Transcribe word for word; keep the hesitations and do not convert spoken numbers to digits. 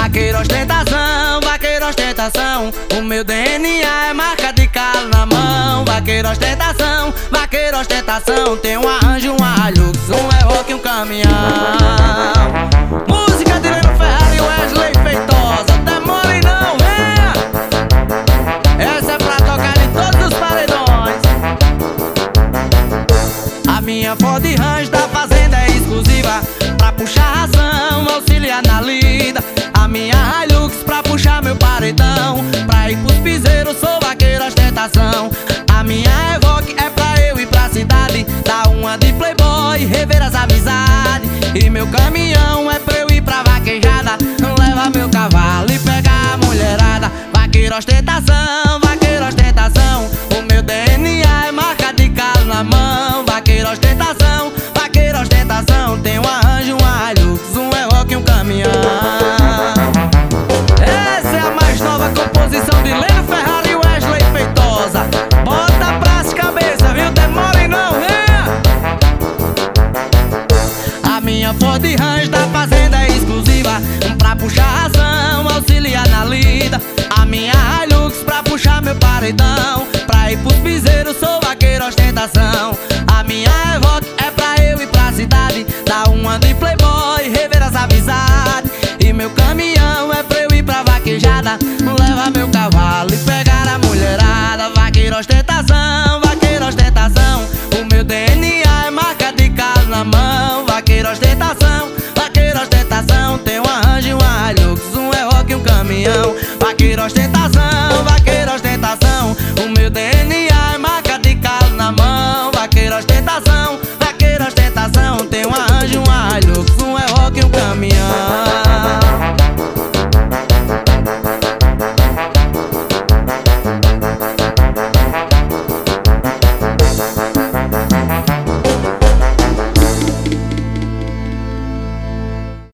Vaqueiro ostentação, vaqueiro ostentação, o meu D N A é marca de calo na mão. Vaqueiro ostentação, vaqueiro ostentação, tem um arranjo, um Hilux, um é rock e um caminhão. Música de Leno Ferrari e Wesley Feitosa, demore não, venha! Essa é pra tocar em todos os paredões. A minha Ford Range da fazenda é exclusiva, pra puxar ração, auxiliar na lida. A minha Hilux pra puxar meu paredão, pra ir pros piseiros, sou vaqueiro ostentação. A minha Evoque é pra eu ir pra cidade, dar uma de playboy, rever as amizades. E meu caminhão é pra eu ir pra vaquejada, leva meu cavalo e pegar a mulherada. Vaqueiro ostentação, vaqueiro ostentação, o meu D N A é marca de calo na mão. Vaqueiro ostentação, vaqueiro ostentação, tem um arranjo, um Hilux, um é rock e um caminhão. Essa é a mais nova composição de Leno Ferrari e Wesley Feitosa. Bota pras cabeça, viu? Demore não, venha! A minha Ford Range da fazenda é exclusiva, pra puxar ração, auxiliar na lida. A minha Hilux pra puxar meu paredão, pra ir pros piseiros, sou vaqueiro ostentação. A minha Evoque é pra eu ir pra cidade, dar uma de play